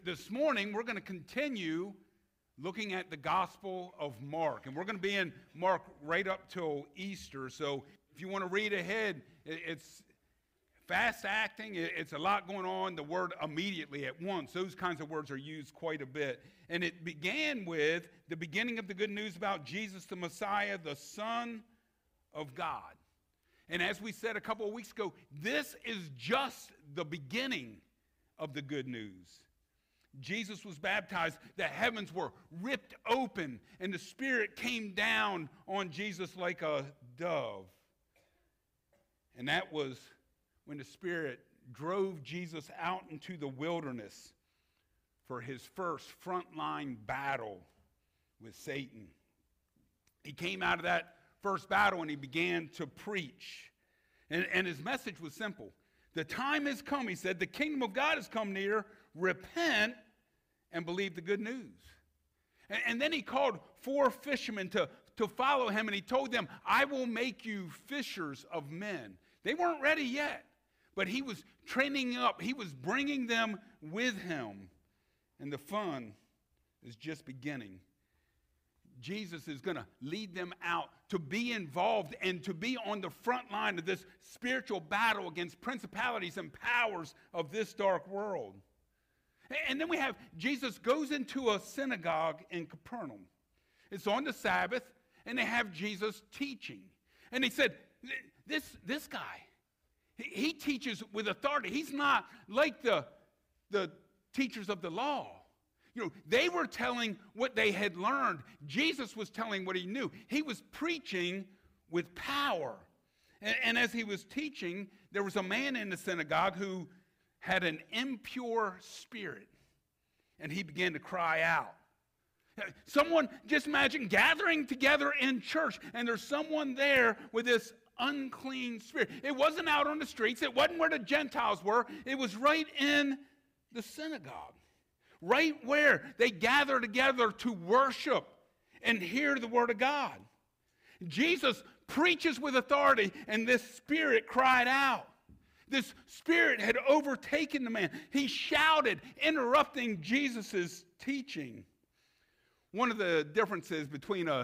This morning, we're going to continue looking at the Gospel of Mark. And we're going to be in Mark right up till Easter. So if you want to read ahead, it's fast acting. It's a lot going on. The word immediately, at once, those kinds of words are used quite a bit. And it began with the beginning of the good news about Jesus the Messiah, the Son of God. And as we said a couple of weeks ago, this is just the beginning of the good news. Jesus was baptized, the heavens were ripped open, and the Spirit came down on Jesus like a dove. And that was when the Spirit drove Jesus out into the wilderness for his first frontline battle with Satan. He came out of that first battle and he began to preach. And his message was simple. The time has come, he said, the kingdom of God has come near. Repent and believe the good news. And then he called 4 fishermen to follow him, and he told them, I will make you fishers of men. They weren't ready yet, but he was training up. He was bringing them with him, and the fun is just beginning. Jesus is going to lead them out to be involved and to be on the front line of this spiritual battle against principalities and powers of this dark world. And then we have Jesus goes into a synagogue in Capernaum. It's on the Sabbath, and they have Jesus teaching. And he said, this guy, he teaches with authority. He's not like the teachers of the law. You know, they were telling what they had learned. Jesus was telling what he knew. He was preaching with power. And as he was teaching, there was a man in the synagogue who had an impure spirit. And he began to cry out. Someone, just imagine gathering together in church, and there's someone there with this unclean spirit. It wasn't out on the streets. It wasn't where the Gentiles were. It was right in the synagogue. Right where they gather together to worship and hear the word of God. Jesus preaches with authority, and this spirit cried out. This spirit had overtaken the man. He shouted, interrupting Jesus' teaching. One of the differences between a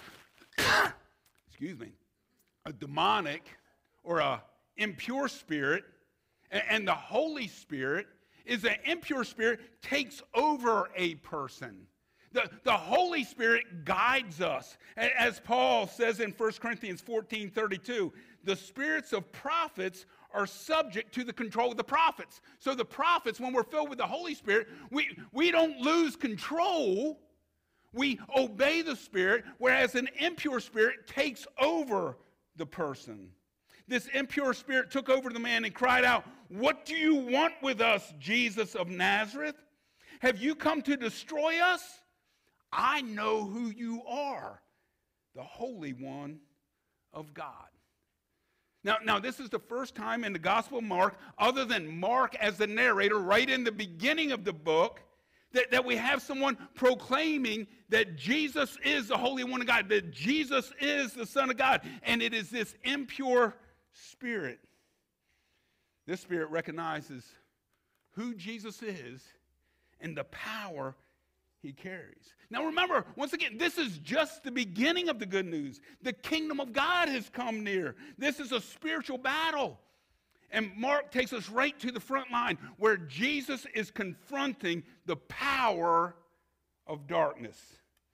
demonic or a impure spirit and the Holy Spirit is that impure spirit takes over a person. The Holy Spirit guides us. As Paul says in 1 Corinthians 14:32, the spirits of prophets are subject to the control of the prophets. So the prophets, when we're filled with the Holy Spirit, we don't lose control. We obey the Spirit, whereas an impure spirit takes over the person. This impure spirit took over the man and cried out, "What do you want with us, Jesus of Nazareth? Have you come to destroy us? I know who you are, the Holy One of God." Now, this is the first time in the Gospel of Mark, other than Mark as the narrator, right in the beginning of the book, that we have someone proclaiming that Jesus is the Holy One of God, that Jesus is the Son of God, and it is this impure spirit. This spirit recognizes who Jesus is and the power he carries. Now remember, once again, this is just the beginning of the good news. The kingdom of God has come near. This is a spiritual battle. And Mark takes us right to the front line where Jesus is confronting the power of darkness.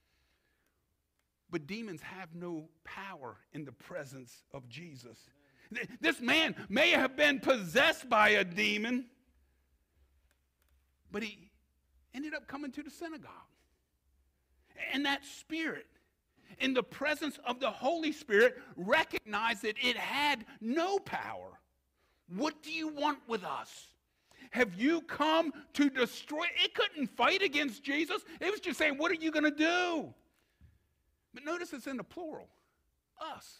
But demons have no power in the presence of Jesus. This man may have been possessed by a demon, but he ended up coming to the synagogue. And that spirit, in the presence of the Holy Spirit, recognized that it had no power. What do you want with us? Have you come to destroy? It couldn't fight against Jesus. It was just saying, what are you going to do? But notice it's in the plural. Us.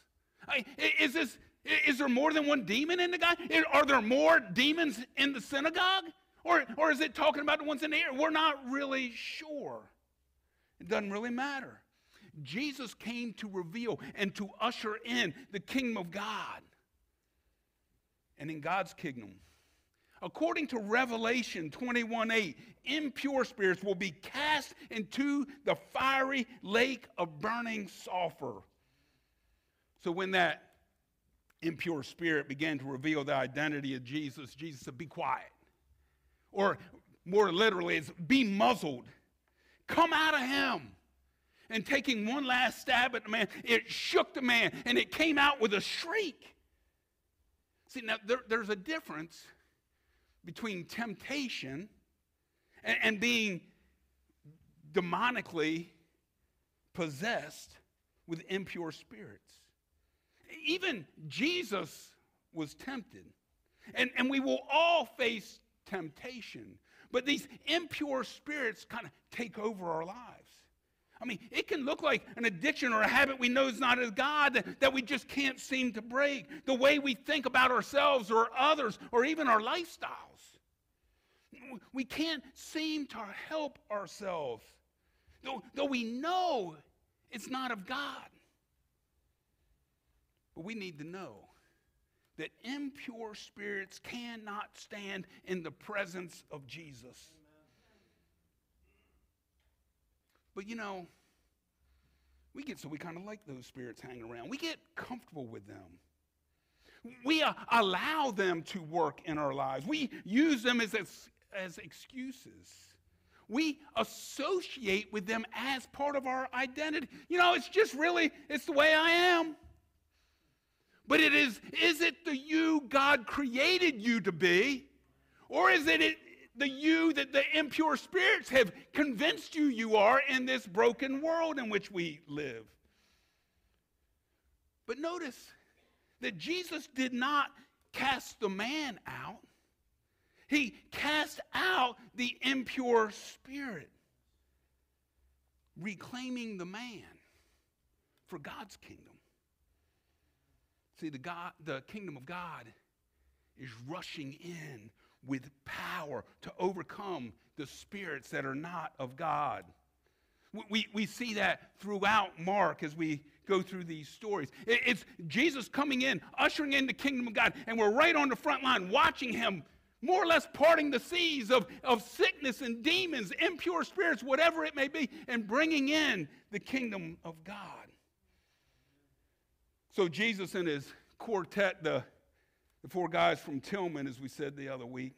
Is there more than one demon in the guy? Are there more demons in the synagogue? Or is it talking about the ones in the air? We're not really sure. It doesn't really matter. Jesus came to reveal and to usher in the kingdom of God. And in God's kingdom, According to Revelation 21:8, impure spirits will be cast into the fiery lake of burning sulfur. So when that impure spirit began to reveal the identity of Jesus, Jesus said, be quiet. Or more literally, it's be muzzled. Come out of him. And taking one last stab at the man, it shook the man, and it came out with a shriek. See, now there's a difference between temptation and being demonically possessed with impure spirits. Even Jesus was tempted, and we will all face temptation, but these impure spirits kind of take over our lives. I mean, it can look like an addiction or a habit we know is not of God that we just can't seem to break. The way we think about ourselves or others or even our lifestyles. We can't seem to help ourselves, though we know it's not of God. But we need to know that impure spirits cannot stand in the presence of Jesus. But you know, we kind of like those spirits hanging around. We get comfortable with them. We allow them to work in our lives. We use them as excuses. We associate with them as part of our identity. You know, it's the way I am. But is it the you God created you to be? Or is it the you that the impure spirits have convinced you are in this broken world in which we live? But notice that Jesus did not cast the man out. He cast out the impure spirit, reclaiming the man for God's kingdom. See, the kingdom of God is rushing in with power to overcome the spirits that are not of God. We see that throughout Mark as we go through these stories. It's Jesus coming in, ushering in the kingdom of God, and we're right on the front line watching him more or less parting the seas of sickness and demons, impure spirits, whatever it may be, and bringing in the kingdom of God. So Jesus and his quartet, the four guys from Tillman, as we said the other week,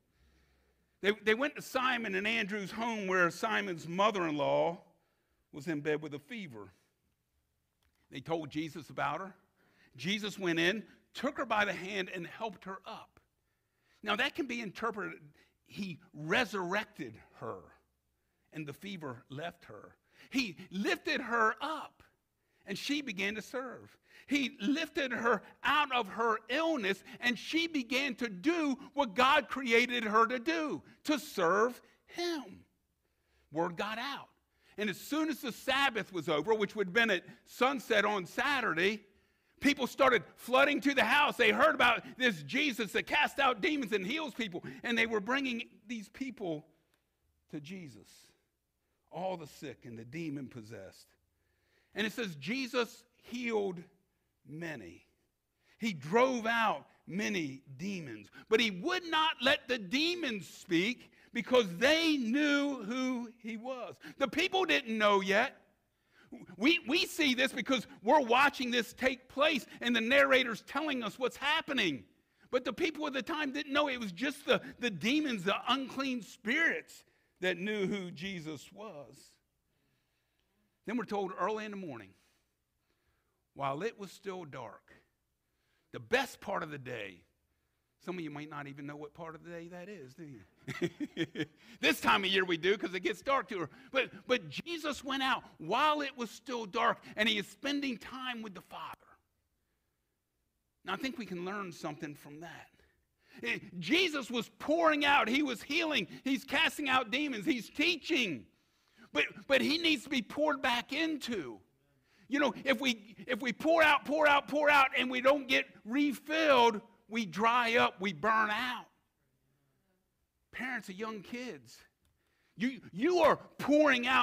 they went to Simon and Andrew's home where Simon's mother-in-law was in bed with a fever. They told Jesus about her. Jesus went in, took her by the hand, and helped her up. Now that can be interpreted, he resurrected her, and the fever left her. He lifted her up, and she began to serve. He lifted her out of her illness, and she began to do what God created her to do, to serve him. Word got out. And as soon as the Sabbath was over, which would have been at sunset on Saturday, people started flooding to the house. They heard about this Jesus that cast out demons and heals people, and they were bringing these people to Jesus, all the sick and the demon-possessed. And it says Jesus healed many. He drove out many demons. But he would not let the demons speak because they knew who he was. The people didn't know yet. We see this because we're watching this take place and the narrator's telling us what's happening. But the people at the time didn't know. It was just the demons, the unclean spirits that knew who Jesus was. Then we're told early in the morning, while it was still dark, the best part of the day, some of you might not even know what part of the day that is, do you? This time of year we do because it gets dark to her. But Jesus went out while it was still dark, and he is spending time with the Father. Now I think we can learn something from that. Jesus was pouring out. He was healing. He's casting out demons. He's teaching. But he needs to be poured back into. You know, if we pour out, and we don't get refilled, we dry up, we burn out. Parents of young kids, you are pouring out,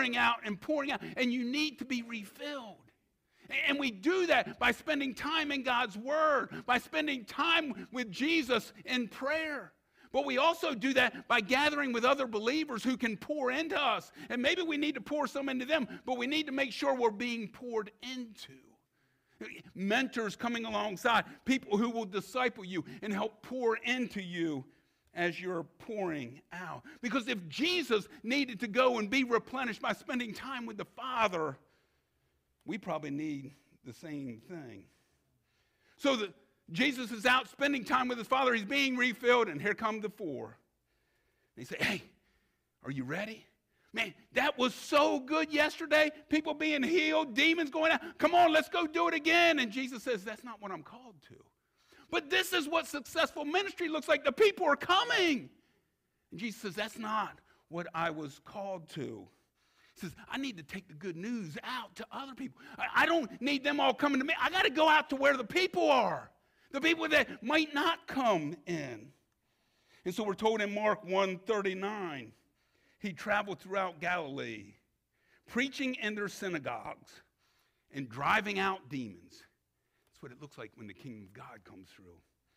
and you need to be refilled. And we do that by spending time in God's Word, by spending time with Jesus in prayer. But we also do that by gathering with other believers who can pour into us. And maybe we need to pour some into them, but we need to make sure we're being poured into. Mentors coming alongside, people who will disciple you and help pour into you as you're pouring out. Because if Jesus needed to go and be replenished by spending time with the Father, we probably need the same thing. So Jesus is out spending time with his Father. He's being refilled, and here come the four. They say, hey, are you ready? Man, that was so good yesterday. People being healed, demons going out. Come on, let's go do it again. And Jesus says, that's not what I'm called to. But this is what successful ministry looks like. The people are coming. And Jesus says, that's not what I was called to. He says, I need to take the good news out to other people. I don't need them all coming to me. I got to go out to where the people are. The people that might not come in. And so we're told in Mark 1:39, he traveled throughout Galilee, preaching in their synagogues and driving out demons. That's what it looks like when the kingdom of God comes through.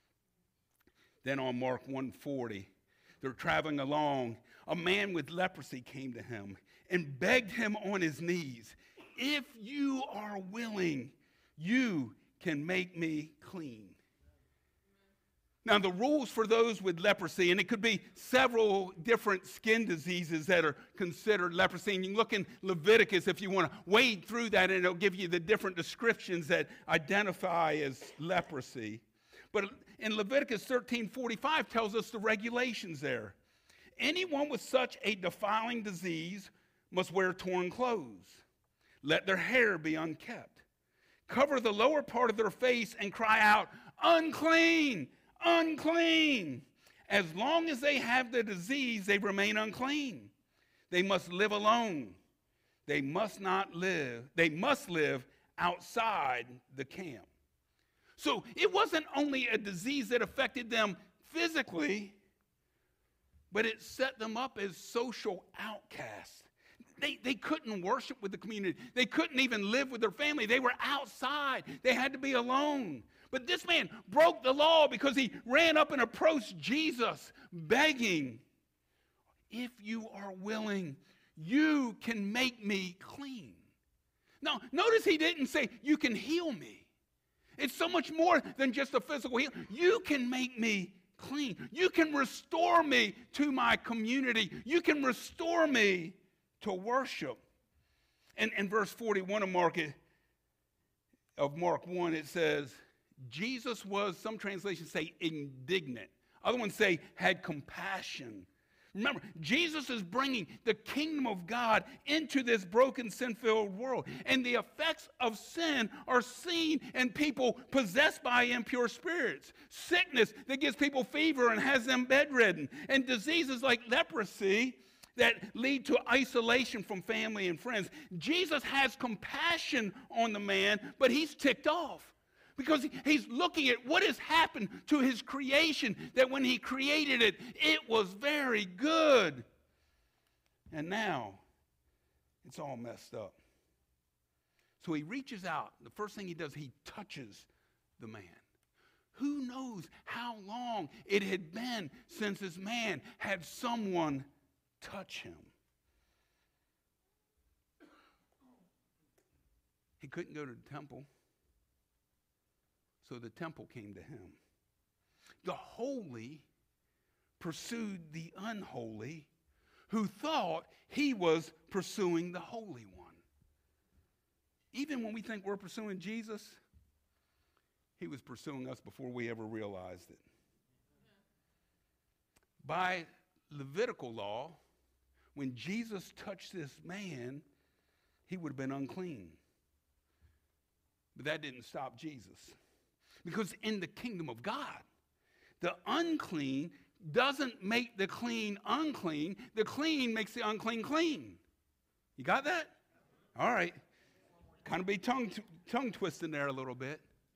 Then on Mark 1:40, they're traveling along. A man with leprosy came to him and begged him on his knees, if you are willing, you can make me clean. Now, the rules for those with leprosy, and it could be several different skin diseases that are considered leprosy. And you can look in Leviticus if you want to wade through that, and it'll give you the different descriptions that identify as leprosy. But in Leviticus 13:45 tells us the regulations there. Anyone with such a defiling disease must wear torn clothes. Let their hair be unkept. Cover the lower part of their face and cry out, unclean! Unclean. As long as they have the disease, they remain unclean. They must live alone. They must live outside the camp. So it wasn't only a disease that affected them physically, but it set them up as social outcasts. They couldn't worship with the community. They couldn't even live with their family. They were outside. They had to be alone. But this man broke the law because he ran up and approached Jesus, begging, if you are willing, you can make me clean. Now, notice he didn't say, you can heal me. It's so much more than just a physical healing. You can make me clean. You can restore me to my community. You can restore me to worship. And in verse 41 of Mark 1, it says, Jesus was, some translations say, indignant. Other ones say, had compassion. Remember, Jesus is bringing the kingdom of God into this broken, sin-filled world. And the effects of sin are seen in people possessed by impure spirits. Sickness that gives people fever and has them bedridden. And diseases like leprosy that lead to isolation from family and friends. Jesus has compassion on the man, but he's ticked off. Because he's looking at what has happened to his creation, that when he created it, it was very good. And now, it's all messed up. So he reaches out. The first thing he does, he touches the man. Who knows how long it had been since this man had someone touch him. He couldn't go to the temple. So the temple came to him. The holy pursued the unholy, who thought he was pursuing the Holy One. Even when we think we're pursuing Jesus, he was pursuing us before we ever realized it. By Levitical law, when Jesus touched this man, he would have been unclean. But that didn't stop Jesus. Because in the kingdom of God, the unclean doesn't make the clean unclean. The clean makes the unclean clean. You got that? All right. Kind of be tongue twisting there a little bit.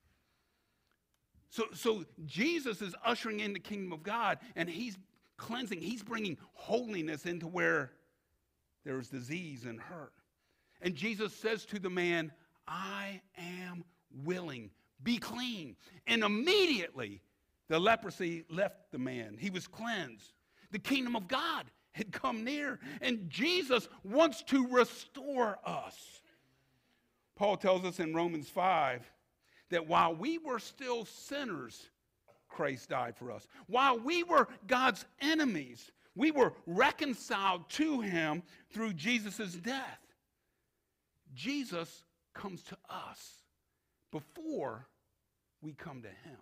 So Jesus is ushering in the kingdom of God, and he's cleansing. He's bringing holiness into where there's disease and hurt. And Jesus says to the man, I am willing. Be clean. And immediately The leprosy left the man. He was cleansed. The kingdom of God had come near, and Jesus wants to restore us. Paul tells us in Romans 5 that while we were still sinners, Christ died for us. While we were God's enemies, we were reconciled to him through Jesus' death. Jesus comes to us before we come to him.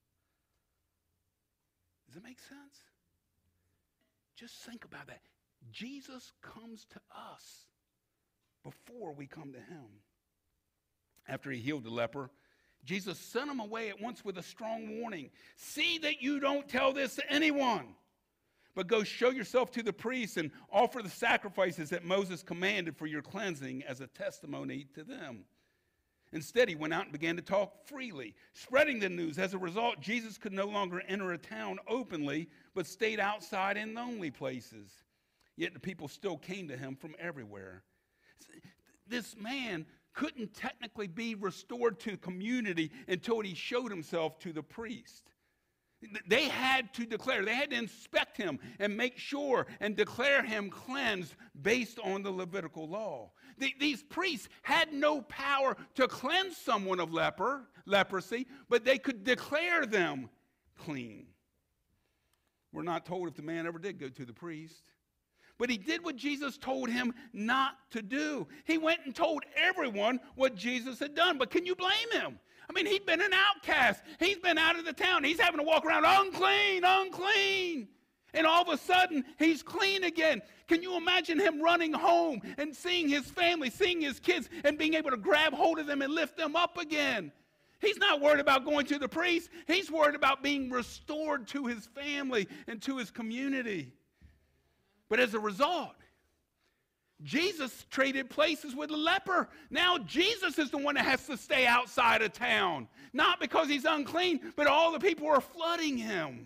Does it make sense? Just think about that. Jesus comes to us before we come to him. After he healed the leper, Jesus sent him away at once with a strong warning. See that you don't tell this to anyone, but go show yourself to the priests and offer the sacrifices that Moses commanded for your cleansing as a testimony to them. Instead, he went out and began to talk freely, spreading the news. As a result, Jesus could no longer enter a town openly, but stayed outside in lonely places. Yet the people still came to him from everywhere. This man couldn't technically be restored to community until he showed himself to the priest. They had to declare, they had to inspect him and make sure and declare him cleansed based on the Levitical law. These priests had no power to cleanse someone of leprosy, but they could declare them clean. We're not told if the man ever did go to the priest. But he did what Jesus told him not to do. He went and told everyone what Jesus had done. But can you blame him? I mean, he'd been an outcast. He's been out of the town. He's having to walk around unclean, unclean. And all of a sudden, he's clean again. Can you imagine him running home and seeing his family, seeing his kids, and being able to grab hold of them and lift them up again? He's not worried about going to the priest. He's worried about being restored to his family and to his community. But as a result, Jesus traded places with the leper. Now Jesus is the one that has to stay outside of town. Not because he's unclean, but all the people are flooding him.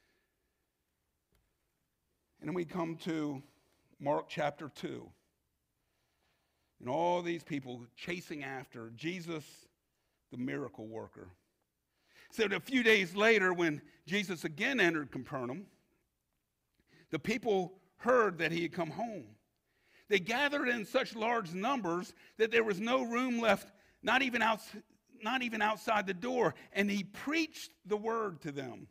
And then we come to Mark chapter 2. And all these people chasing after Jesus, the miracle worker. So a few days later, when Jesus again entered Capernaum, the people heard that he had come home. They gathered in such large numbers that there was no room left, not even outside the door, and he preached the word to them.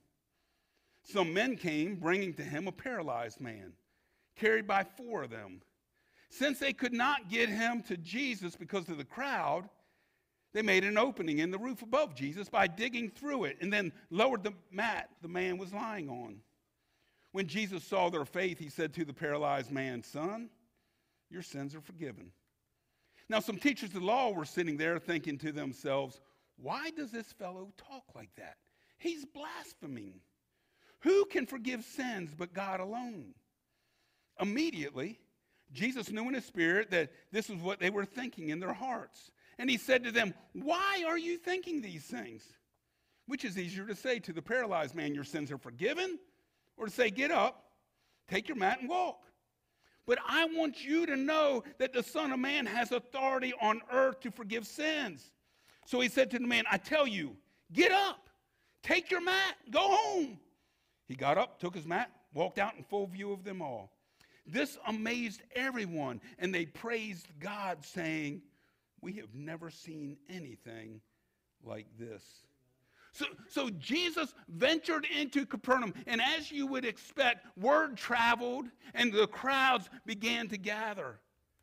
Some men came, bringing to him a paralyzed man, carried by 4 of them. Since they could not get him to Jesus because of the crowd, they made an opening in the roof above Jesus by digging through it, and then lowered the mat the man was lying on. When Jesus saw their faith, he said to the paralyzed man, "Son, your sins are forgiven." Now some teachers of the law were sitting there thinking to themselves, "Why does this fellow talk like that? He's blaspheming. Who can forgive sins but God alone?" Immediately, Jesus knew in his spirit that this was what they were thinking in their hearts. And he said to them, "Why are you thinking these things? Which is easier to say to the paralyzed man, 'Your sins are forgiven,' or to say, 'Get up, take your mat and walk'? But I want you to know that the Son of Man has authority on earth to forgive sins." So he said to the man, "I tell you, get up, take your mat, go home." He got up, took his mat, walked out in full view of them all. This amazed everyone, and they praised God, saying, "We have never seen anything like this." So Jesus ventured into Capernaum, and as you would expect, word traveled, and the crowds began to gather.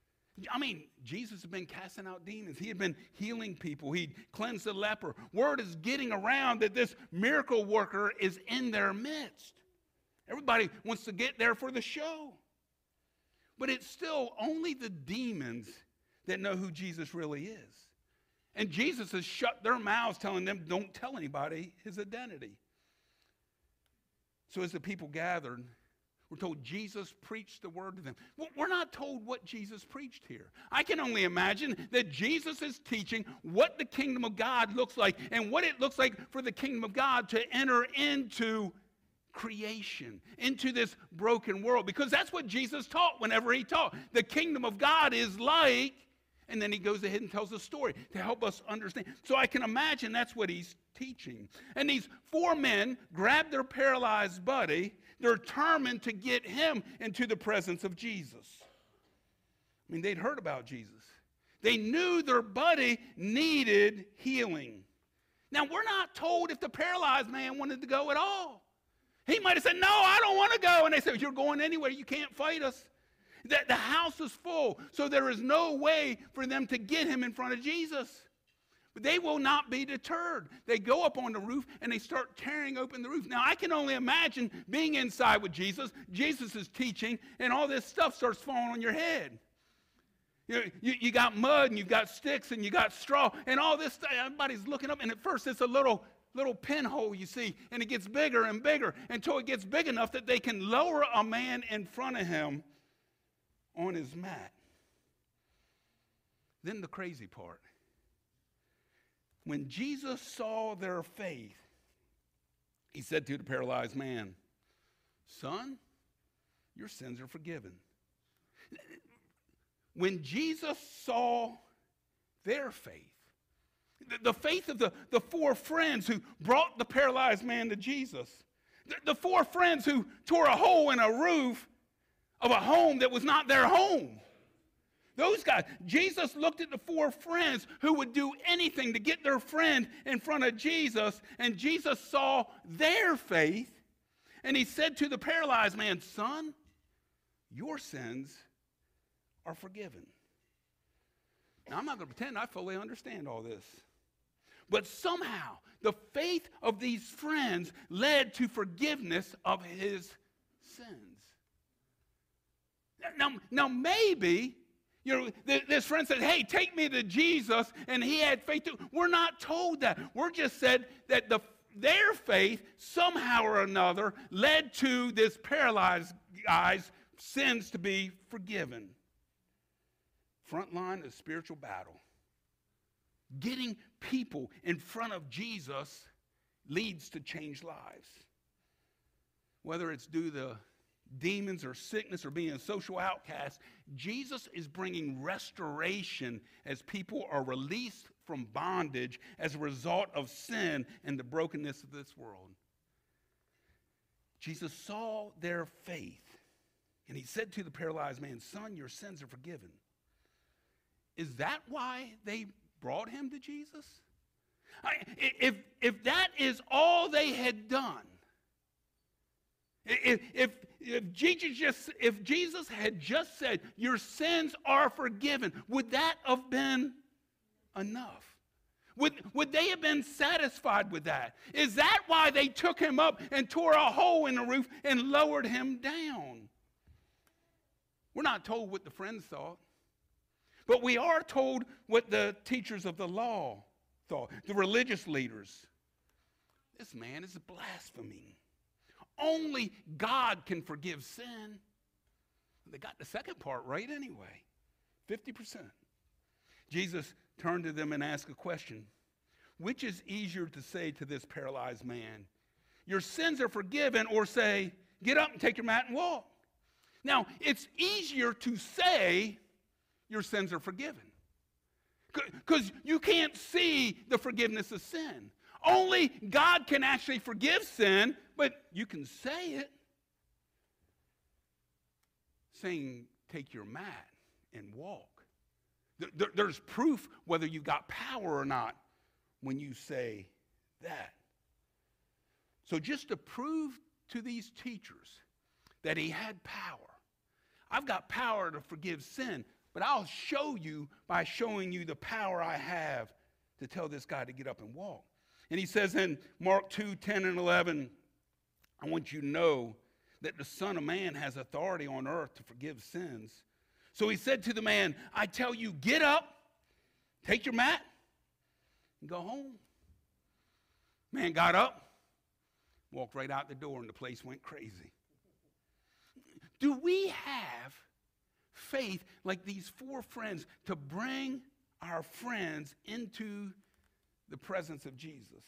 I mean, Jesus had been casting out demons. He had been healing people. He'd cleansed the leper. Word is getting around that this miracle worker is in their midst. Everybody wants to get there for the show. But it's still only the demons that know who Jesus really is. And Jesus has shut their mouths, telling them, don't tell anybody his identity. So as the people gathered, we're told Jesus preached the word to them. We're not told what Jesus preached here. I can only imagine that Jesus is teaching what the kingdom of God looks like and what it looks like for the kingdom of God to enter into creation, into this broken world. Because that's what Jesus taught whenever he taught. The kingdom of God is like And then he goes ahead and tells a story to help us understand. So I can imagine that's what he's teaching. And these 4 men grab their paralyzed buddy. They're determined to get him into the presence of Jesus. I mean, they'd heard about Jesus. They knew their buddy needed healing. Now, we're not told if the paralyzed man wanted to go at all. He might have said, no, I don't want to go. And they said, you're going anywhere. You can't fight us. The house is full, so there is no way for them to get him in front of Jesus. But they will not be deterred. They go up on the roof, and they start tearing open the roof. Now, I can only imagine being inside with Jesus. Jesus is teaching, and all this stuff starts falling on your head. You got mud, and you've got sticks, and you got straw, and all this stuff. Everybody's looking up, and at first it's a little pinhole, you see, and it gets bigger and bigger until it gets big enough that they can lower a man in front of him on his mat. Then the crazy part. When Jesus saw their faith, he said to the paralyzed man, son, your sins are forgiven. When Jesus saw their faith, the faith of the 4 friends who brought the paralyzed man to Jesus, the 4 friends who tore a hole in a roof of a home that was not their home. Those guys, Jesus looked at the 4 friends who would do anything to get their friend in front of Jesus, and Jesus saw their faith, and he said to the paralyzed man, son, your sins are forgiven. Now, I'm not going to pretend I fully understand all this, but somehow the faith of these friends led to forgiveness of his sins. Now maybe, this friend said, hey, take me to Jesus, and he had faith too. We're not told that. We're just said that their faith, somehow or another, led to this paralyzed guy's sins to be forgiven. Front line of spiritual battle. Getting people in front of Jesus leads to changed lives. Whether it's due to demons or sickness or being a social outcast, Jesus is bringing restoration as people are released from bondage as a result of sin and the brokenness of this world. Jesus saw their faith, and he said to the paralyzed man, son, your sins are forgiven. Is that why they brought him to Jesus? If that is all they had done, if Jesus had just said, your sins are forgiven, would that have been enough? Would they have been satisfied with that? Is that why they took him up and tore a hole in the roof and lowered him down? We're not told what the friends thought, but we are told what the teachers of the law thought, the religious leaders. This man is blaspheming. Only God can forgive sin. They got the second part right anyway, 50%. Jesus turned to them and asked a question. Which is easier to say to this paralyzed man, your sins are forgiven, or say, get up and take your mat and walk? Now, it's easier to say your sins are forgiven, because you can't see the forgiveness of sin. Only God can actually forgive sin, but you can say it. Saying, take your mat and walk. There's proof whether you got power or not when you say that. So just to prove to these teachers that he had power, I've got power to forgive sin, but I'll show you by showing you the power I have to tell this guy to get up and walk. And he says in Mark 2:10 and 11, I want you to know that the Son of Man has authority on earth to forgive sins. So he said to the man, I tell you, get up, take your mat, and go home. Man got up, walked right out the door, and the place went crazy. Do we have faith like these 4 friends to bring our friends into the presence of Jesus?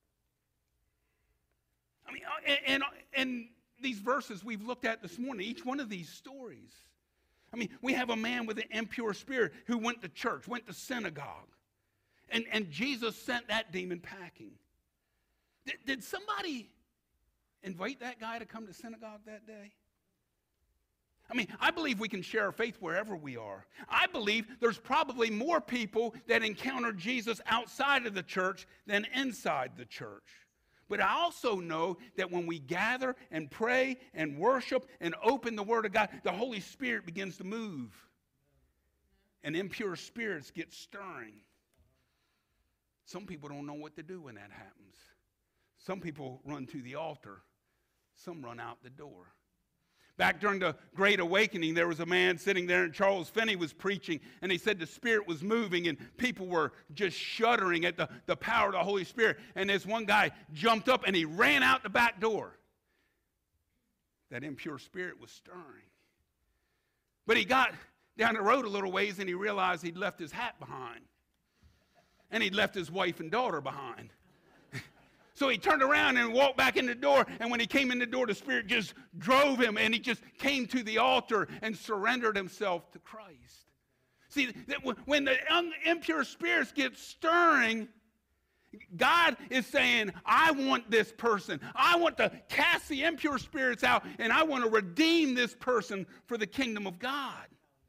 I mean, and these verses we've looked at this morning, each one of these stories, I mean, we have a man with an impure spirit who went to church, went to synagogue. And Jesus sent that demon packing. Did somebody invite that guy to come to synagogue that day? I mean, I believe we can share our faith wherever we are. I believe there's probably more people that encounter Jesus outside of the church than inside the church. But I also know that when we gather and pray and worship and open the Word of God, the Holy Spirit begins to move. And impure spirits get stirring. Some people don't know what to do when that happens. Some people run to the altar. Some run out the door. Back during the Great Awakening, there was a man sitting there, and Charles Finney was preaching, and he said the Spirit was moving, and people were just shuddering at the power of the Holy Spirit. And this one guy jumped up, and he ran out the back door. That impure spirit was stirring. But he got down the road a little ways, and he realized he'd left his hat behind. And he'd left his wife and daughter behind. So he turned around and walked back in the door, and when he came in the door, the Spirit just drove him, and he just came to the altar and surrendered himself to Christ. See, when the impure spirits get stirring, God is saying, I want this person. I want to cast the impure spirits out, and I want to redeem this person for the kingdom of God.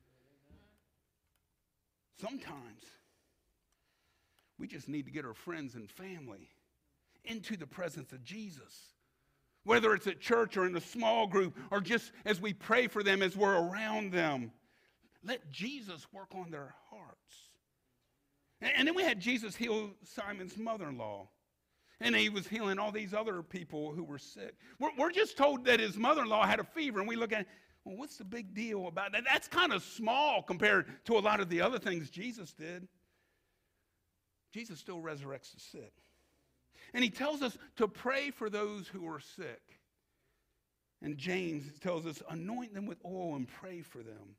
Sometimes we just need to get our friends and family into the presence of Jesus. Whether it's at church or in a small group, or just as we pray for them as we're around them. Let Jesus work on their hearts. And then we had Jesus heal Simon's mother-in-law. And he was healing all these other people who were sick. We're just told that his mother-in-law had a fever, and we look at, well, what's the big deal about that? That's kind of small compared to a lot of the other things Jesus did. Jesus still resurrects the sick. And he tells us to pray for those who are sick. And James tells us, anoint them with oil and pray for them.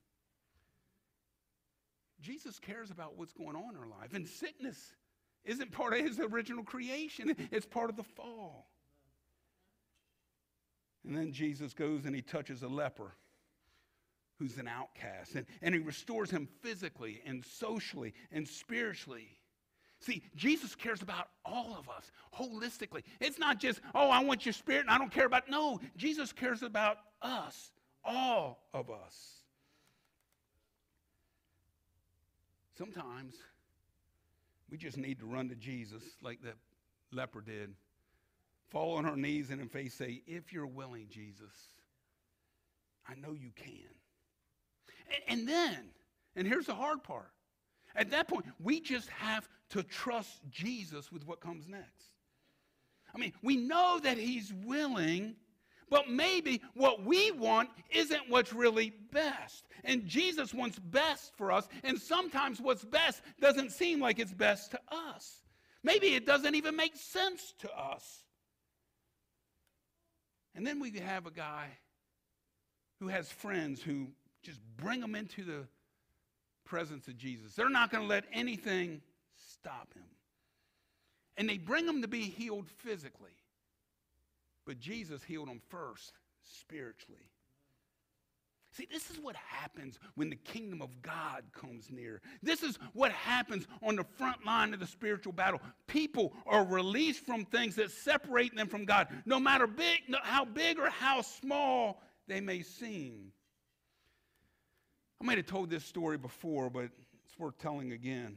Jesus cares about what's going on in our life. And sickness isn't part of his original creation. It's part of the fall. And then Jesus goes and he touches a leper who's an outcast. And he restores him physically and socially and spiritually. See, Jesus cares about all of us holistically. It's not just, oh, I want your spirit and I don't care about. No, Jesus cares about us, all of us. Sometimes we just need to run to Jesus like the leper did. Fall on our knees and in faith say, if you're willing, Jesus, I know you can. And then, and here's the hard part. At that point, we just have to trust Jesus with what comes next. I mean, we know that he's willing, but maybe what we want isn't what's really best. And Jesus wants best for us, and sometimes what's best doesn't seem like it's best to us. Maybe it doesn't even make sense to us. And then we have a guy who has friends who just bring him into the presence of Jesus. They're not going to let anything stop him. And they bring him to be healed physically. But Jesus healed him first, spiritually. See, this is what happens when the kingdom of God comes near. This is what happens on the front line of the spiritual battle. People are released from things that separate them from God, no matter how big or how small they may seem. I might have told this story before, but it's worth telling again.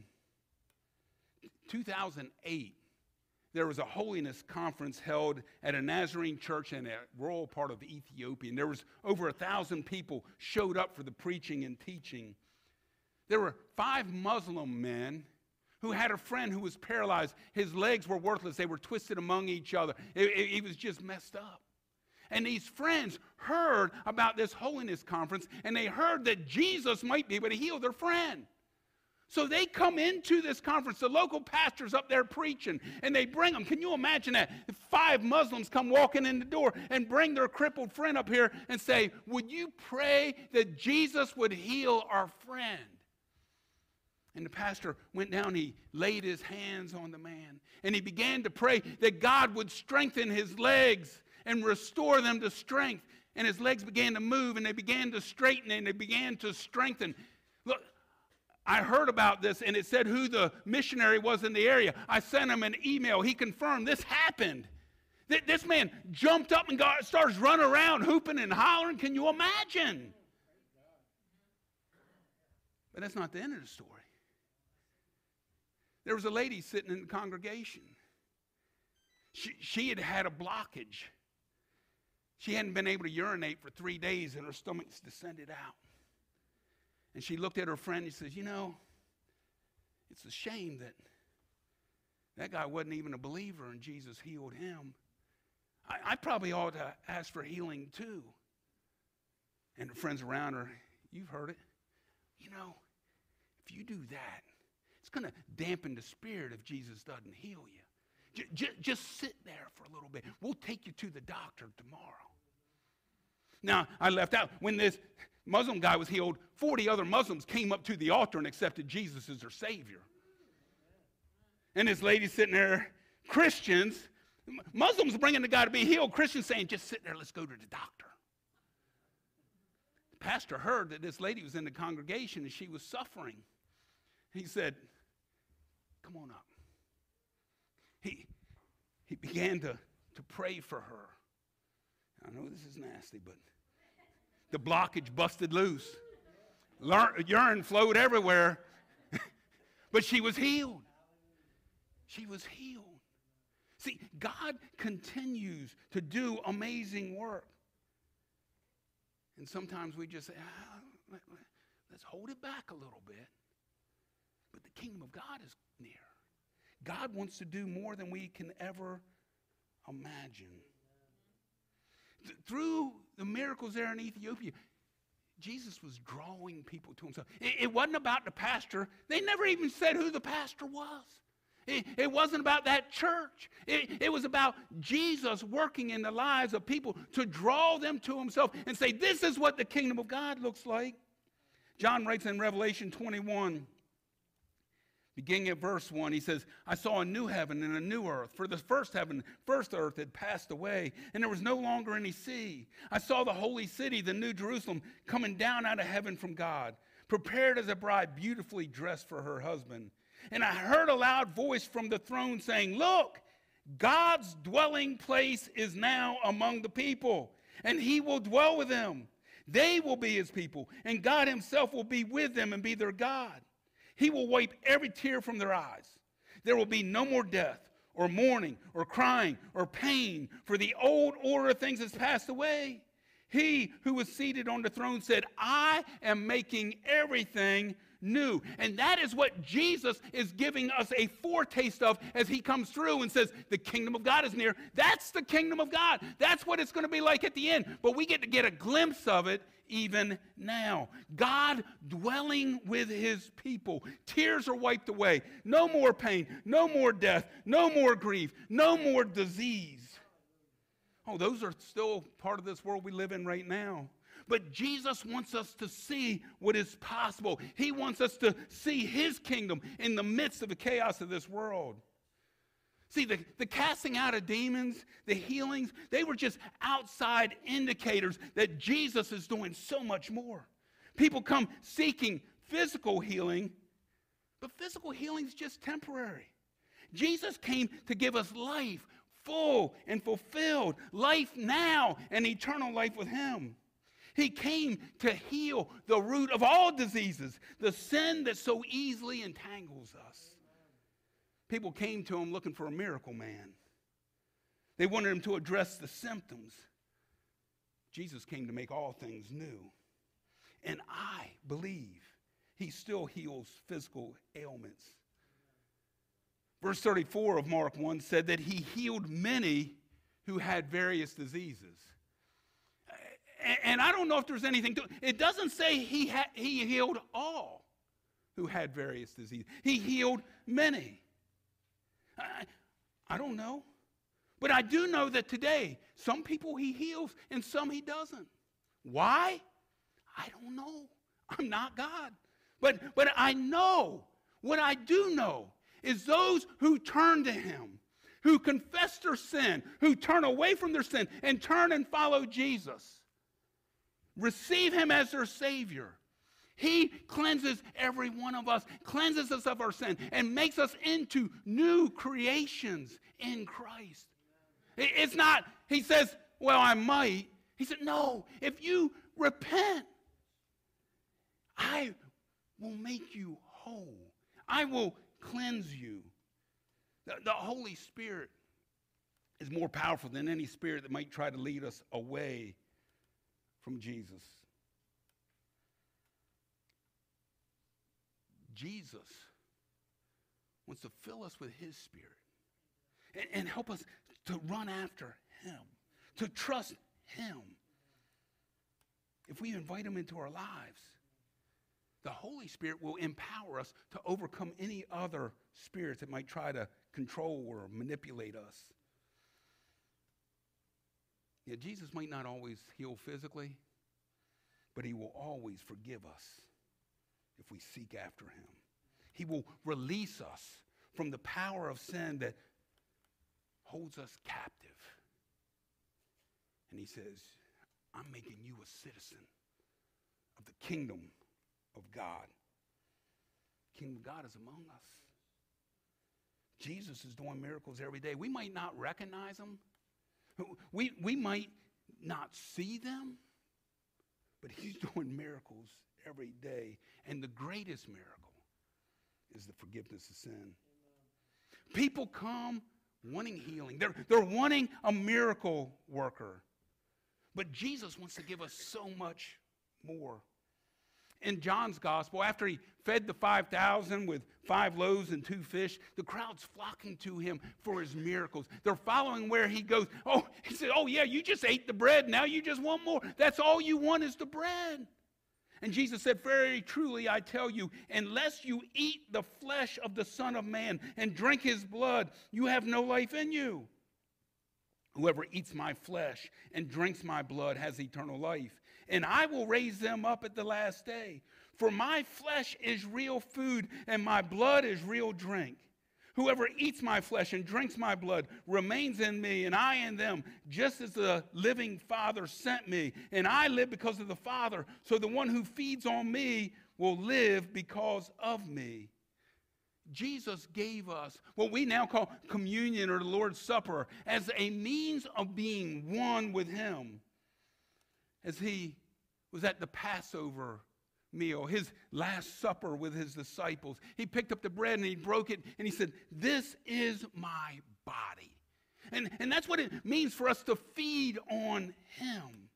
2008, there was a holiness conference held at a Nazarene church in a rural part of Ethiopia. And there was over 1,000 people showed up for the preaching and teaching. There were 5 Muslim men who had a friend who was paralyzed. His legs were worthless. They were twisted among each other. He was just messed up. And these friends heard about this holiness conference, and they heard that Jesus might be able to heal their friend. So they come into this conference, the local pastor's up there preaching, and they bring them. Can you imagine that? 5 Muslims come walking in the door and bring their crippled friend up here and say, would you pray that Jesus would heal our friend? And the pastor went down, he laid his hands on the man, and he began to pray that God would strengthen his legs and restore them to strength. and his legs began to move, and they began to straighten, and they began to strengthen. Look, I heard about this, and it said who the missionary was in the area. I sent him an email. He confirmed this happened. This man jumped up and starts running around, hooping and hollering. Can you imagine? But that's not the end of the story. There was a lady sitting in the congregation. She had had a blockage. She hadn't been able to urinate for 3 days, and her stomach's descended out. And she looked at her friend and says, you know, it's a shame that guy wasn't even a believer and Jesus healed him. I probably ought to ask for healing too. And her friends around her, you've heard it. You know, if you do that, it's going to dampen the spirit if Jesus doesn't heal you. Just sit there for a little bit. We'll take you to the doctor tomorrow. Now, I left out, when this Muslim guy was healed, 40 other Muslims came up to the altar and accepted Jesus as their Savior. And this lady sitting there, Christians, Muslims bringing the guy to be healed, Christians saying, just sit there, let's go to the doctor. The pastor heard that this lady was in the congregation and she was suffering. He said, come on up. He began to pray for her. I know this is nasty, but the blockage busted loose. Urine flowed everywhere. But she was healed. She was healed. See, God continues to do amazing work. And sometimes we just say, let's hold it back a little bit. But the kingdom of God is near. God wants to do more than we can ever imagine. Through the miracles there in Ethiopia, Jesus was drawing people to himself. It wasn't about the pastor. They never even said who the pastor was. It wasn't about that church. It was about Jesus working in the lives of people to draw them to himself and say, this is what the kingdom of God looks like. John writes in Revelation 21, beginning at verse 1, he says, I saw a new heaven and a new earth. For the first heaven, first earth had passed away, and there was no longer any sea. I saw the holy city, the new Jerusalem, coming down out of heaven from God, prepared as a bride beautifully dressed for her husband. And I heard a loud voice from the throne saying, look, God's dwelling place is now among the people, and he will dwell with them. They will be his people, and God himself will be with them and be their God. He will wipe every tear from their eyes. There will be no more death, or mourning, or crying, or pain, for the old order of things has passed away. He who was seated on the throne said, I am making everything new. And that is what Jesus is giving us a foretaste of as he comes through and says, the kingdom of God is near. That's the kingdom of God. That's what it's going to be like at the end. But we get to get a glimpse of it even now. God dwelling with his people. Tears are wiped away. No more pain. No more death. No more grief. No more disease. Oh, those are still part of this world we live in right now. But Jesus wants us to see what is possible. He wants us to see his kingdom in the midst of the chaos of this world. See, the casting out of demons, the healings, they were just outside indicators that Jesus is doing so much more. People come seeking physical healing, but physical healing is just temporary. Jesus came to give us life, full and fulfilled, life now and eternal life with him. He came to heal the root of all diseases, the sin that so easily entangles us. People came to him looking for a miracle man. They wanted him to address the symptoms. Jesus came to make all things new. And I believe he still heals physical ailments. Verse 34 of Mark 1 said that he healed many who had various diseases. And I don't know if there's anything to it. It doesn't say he healed all who had various diseases. He healed many. I don't know. But I do know that today, some people he heals and some he doesn't. Why? I don't know. I'm not God. But I know. What I do know is those who turn to him, who confess their sin, who turn away from their sin and turn and follow Jesus, receive him as their Savior, he cleanses every one of us, cleanses us of our sin, and makes us into new creations in Christ. It's not, he says, well, I might. He said, no, if you repent, I will make you whole. I will cleanse you. The Holy Spirit is more powerful than any spirit that might try to lead us away from Jesus. Jesus wants to fill us with his Spirit and help us to run after him, to trust him. If we invite him into our lives, the Holy Spirit will empower us to overcome any other spirits that might try to control or manipulate us. Yeah, Jesus might not always heal physically, but he will always forgive us if we seek after him. He will release us from the power of sin that holds us captive. And he says, I'm making you a citizen of the kingdom of God. The kingdom of God is among us. Jesus is doing miracles every day. We might not recognize them. We might not see them, but he's doing miracles every day. And the greatest miracle is the forgiveness of sin. Amen. People come wanting healing. They're wanting a miracle worker. But Jesus wants to give us so much more. In John's gospel, after he fed the 5,000 with 5 loaves and 2 fish, the crowd's flocking to him for his miracles. They're following where he goes. Oh, he said, oh yeah, you just ate the bread. Now you just want more. That's all you want is the bread. And Jesus said, very truly, I tell you, unless you eat the flesh of the Son of Man and drink his blood, you have no life in you. Whoever eats my flesh and drinks my blood has eternal life, and I will raise them up at the last day. For my flesh is real food, and my blood is real drink. Whoever eats my flesh and drinks my blood remains in me, and I in them, just as the living Father sent me. And I live because of the Father, so the one who feeds on me will live because of me. Jesus gave us what we now call communion or the Lord's Supper as a means of being one with him. As he was at the Passover meal, his last supper with his disciples, he picked up the bread and he broke it and he said, this is my body. And that's what it means for us to feed on him.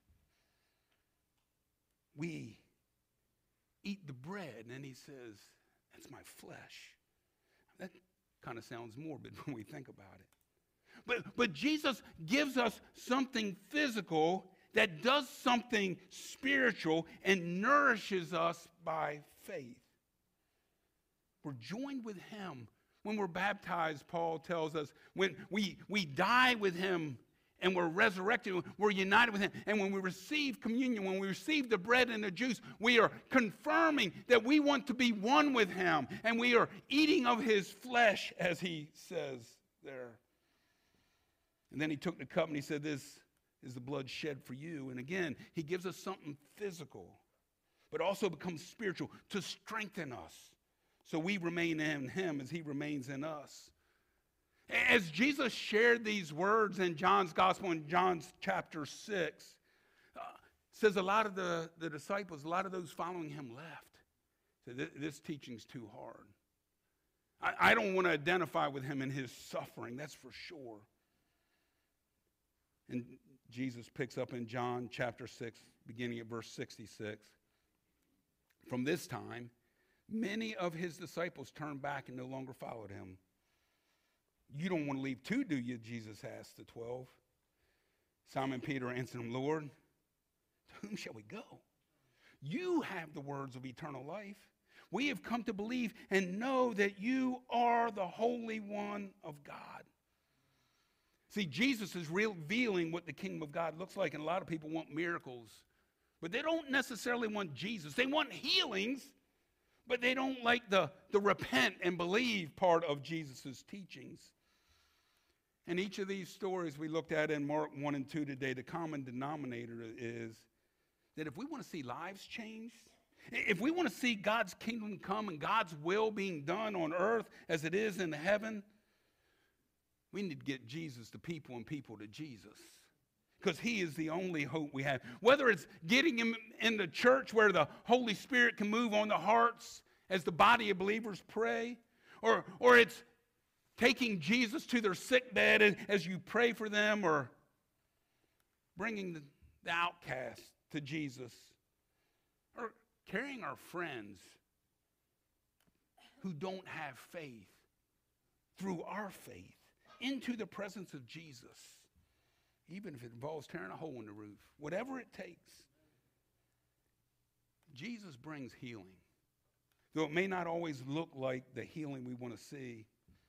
We eat the bread and he says, that's my flesh. That kind of sounds morbid when we think about it. But Jesus gives us something physical that does something spiritual and nourishes us by faith. We're joined with him. When we're baptized, Paul tells us, when we die with him and we're resurrected, we're united with him. And when we receive communion, when we receive the bread and the juice, we are confirming that we want to be one with him. And we are eating of his flesh, as he says there. And then he took the cup and he said, this is the blood shed for you. And again, he gives us something physical, but also becomes spiritual to strengthen us. So we remain in him as he remains in us. As Jesus shared these words in John's gospel, in John's chapter 6, says a lot of the disciples, a lot of those following him left. So this teaching's too hard. I don't want to identify with him in his suffering, that's for sure. And Jesus picks up in John chapter 6, beginning at verse 66. From this time, many of his disciples turned back and no longer followed him. You don't want to leave too, do you? Jesus asked the 12. Simon Peter answered him, Lord, to whom shall we go? You have the words of eternal life. We have come to believe and know that you are the Holy One of God. See, Jesus is revealing what the kingdom of God looks like, and a lot of people want miracles, but they don't necessarily want Jesus. They want healings, but they don't like the repent and believe part of Jesus' teachings. And each of these stories we looked at in Mark 1 and 2 today, the common denominator is that if we want to see lives changed, if we want to see God's kingdom come and God's will being done on earth as it is in heaven, we need to get Jesus to people and people to Jesus. Because he is the only hope we have. Whether it's getting him in the church where the Holy Spirit can move on the hearts as the body of believers pray, or it's taking Jesus to their sick bed as you pray for them, or bringing the outcast to Jesus, or carrying our friends who don't have faith through our faith into the presence of Jesus, even if it involves tearing a hole in the roof, whatever it takes. Jesus brings healing. Though it may not always look like the healing we want to see,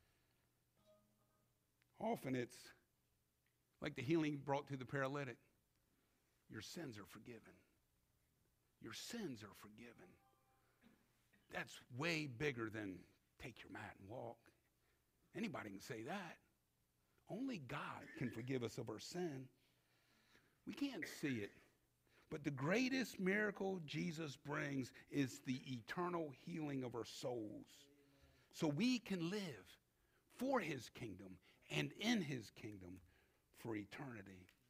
often it's like the healing brought to the paralytic. Your sins are forgiven. Your sins are forgiven. That's way bigger than take your mat and walk. Anybody can say that. Only God can forgive us of our sin. We can't see it. But the greatest miracle Jesus brings is the eternal healing of our souls. So we can live for his kingdom and in his kingdom for eternity.